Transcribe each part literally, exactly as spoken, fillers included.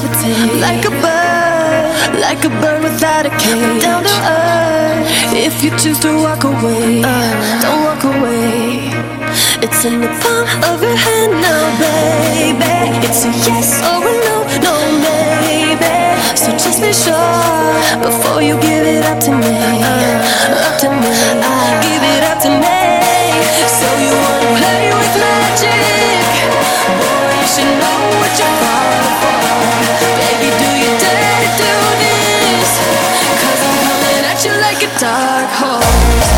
levitate like a bird, like a bird without a cage. Down to earth. If you choose to walk away, uh, don't walk away. It's in the palm of your hand now, baby. It's a yes or a no, no maybe. So just be sure before you give it up to me, up to me. Give it up to me. So you wanna play with magic? Boy, you should know what you're falling for. Baby, do you dare to do this? Cause I'm coming at you like a dark horse.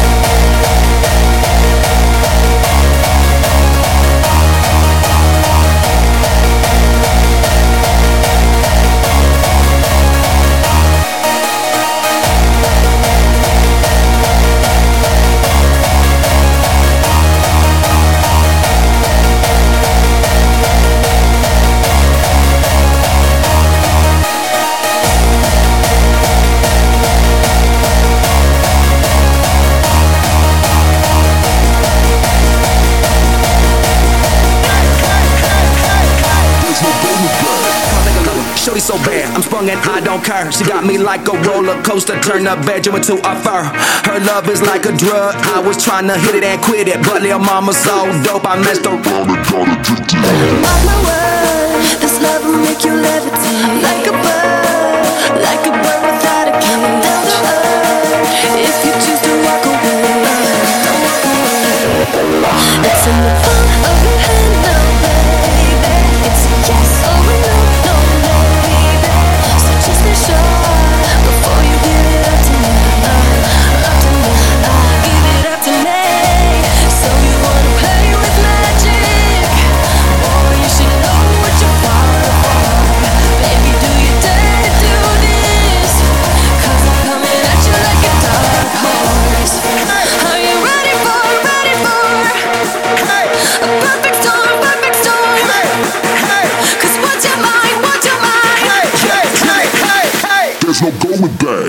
Shorty so bad, I'm sprung and I don't care. She got me like a roller coaster, turn the bedroom into a fur. Her love is like a drug. I was trying to hit it and quit it, but lil' mama so dope, I messed around and got addicted. Mark my word, this love will make you levitate like a bird, like a bird without a cage. Down to earth. If you choose to walk away, don't walk away. It's in the palm of your hand now, baby. It's a yes or a no, no maybe. So just be sure before you give it up to me, up to me. Give it up to me. So you wanna play with magic? Boy, you should know what you're falling for. Baby, do you dare to do this? Cause I'm coming at you like a dark horse. Are you ready for, ready for a perfect storm, perfect storm? Cause what's your mind, what's your mind? There's no going back.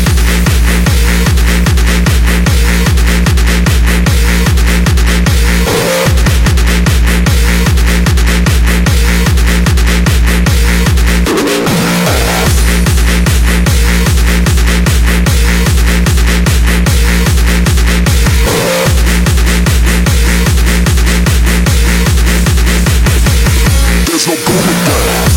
There's no going back.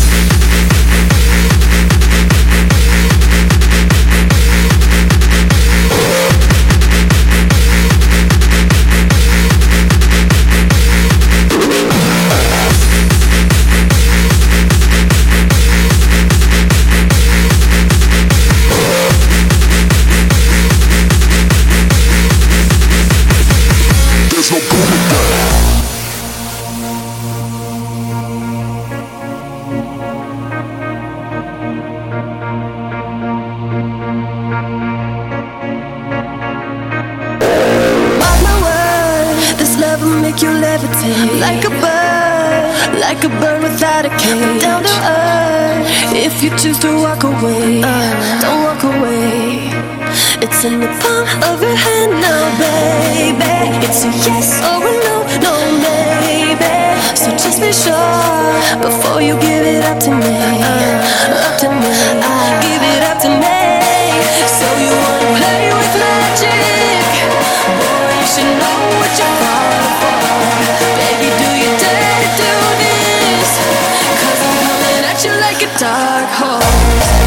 There's no going back. Mark my word, this love will make you levitate like a bird, like a bird without a cage. Down to earth. If you choose to walk away, don't walk away. It's in the palm of your hand now, baby. It's a yes or a no, no maybe. So just be sure before you give it up to me, up to me. Give it up to me. So you wanna play with magic? Boy, you should know what you're falling for. Baby, do you dare to do this? Cause I'm coming at you like a dark horse.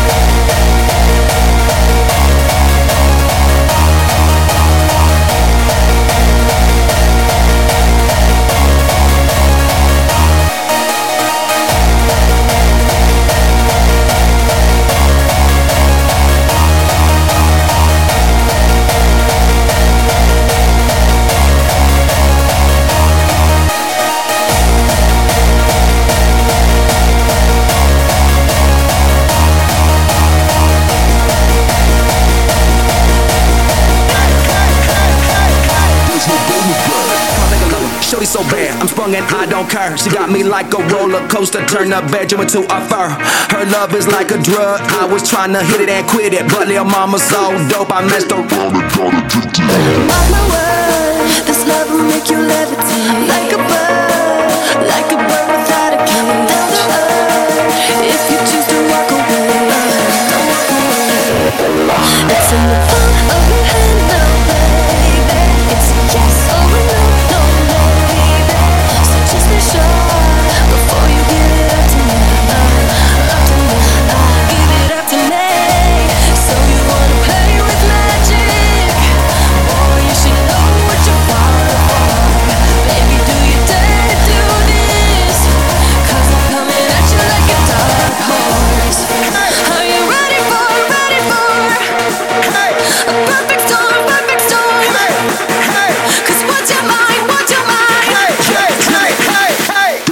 Shorty so bad, I'm sprung and I don't care. She got me like a roller coaster, turn the bedroom into a fur. Her love is like a drug. I was trying to hit it and quit it, but lil' mama so dope, I messed around and got addicted. Mark my word, this love will make you levitate like a bird, like a bird without a cage. Down to earth. If you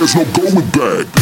there's no going back.